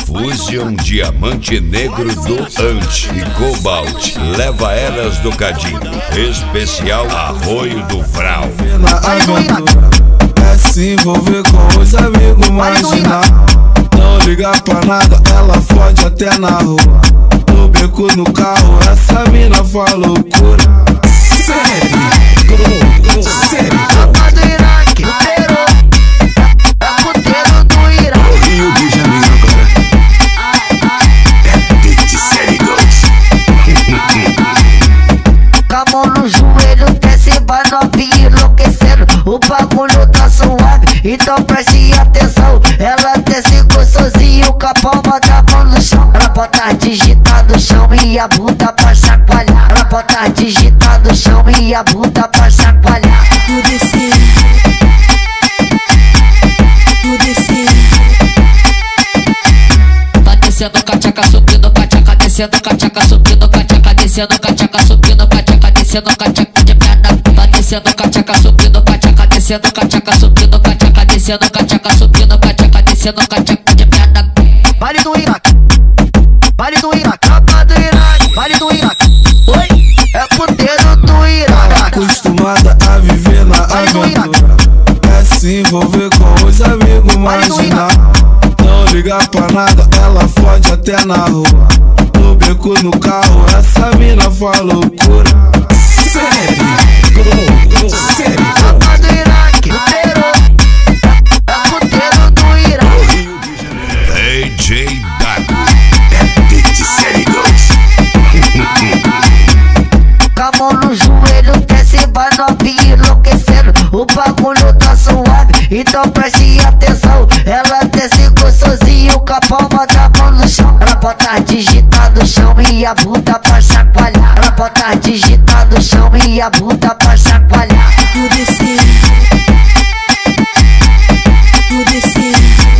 Fusion Diamante Negro do Ante e Cobalt. Leva elas do Cadinho. Especial Arroio do Vral. Na aventura é se envolver com os amigos marginal. Não liga pra nada, ela fode até na rua. No beco, no carro, essa mina faz loucura. Tropa do Iraque, Peru, é puteiro do Iraque. Rio de Janeiro agora é Beat Série Ghost. Com a mão no joelho, desce, vai novinha enlouquecendo. O bagulho tá suave, então preste atenção. Ela desce gostosinho com a palma da mão no chão. Ela bota digitar no chão e a bunda pra chacoalhar. Ela bota digitar no chão e a bunda pra chacoalhar. Vou descer, vou descer. Tá descendo cachaca, subindo cachaca, descendo cachaca, subindo cachaca, descendo cachaca, subindo cachaca, descendo cachaca de perna. Tá descendo cachaca, subindo cachaca, descendo cachaca, subindo cachaca, descendo cachaca, subindo cachaca, descendo cachaca de perna. Vale do Iraque, vale do Iraque, tropa do Iraque, vale do Iraque. Oi, é puteiro do Iraque. Acostumada a viver na aventura é se envolver com os amigos marginal. Não liga pra nada, ela fode até na rua. No beco, no carro, essa mina faz loucura. Tropa do Iraque, Peru, é puteiro do Iraque. DJ Dago. É Beat Série Ghost. Com a mão no joelho, desce, vai novinha enlouquecendo. O bagulho tá suave, então preste atenção. Ela desce gostosinho com a palma da mão no chão. Ela bota digitar no chão e a bunda pra chacoalhar. Ela bota digitar no chão e a bunda pra chacoalhar. Vou descer, vou descer.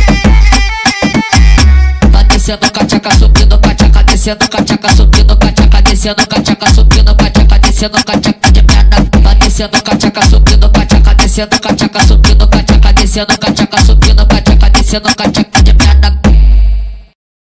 Tá descendo cachaca, subindo cachaca, descendo cachaca, subindo cachaca, descendo cachaca, subindo cachaca, descendo cachaca de perna. Tá descendo cachaca, subindo cachaca, descendo cachaca, subindo cachaca, descendo cachaca, subindo cachaca, descendo cachaca.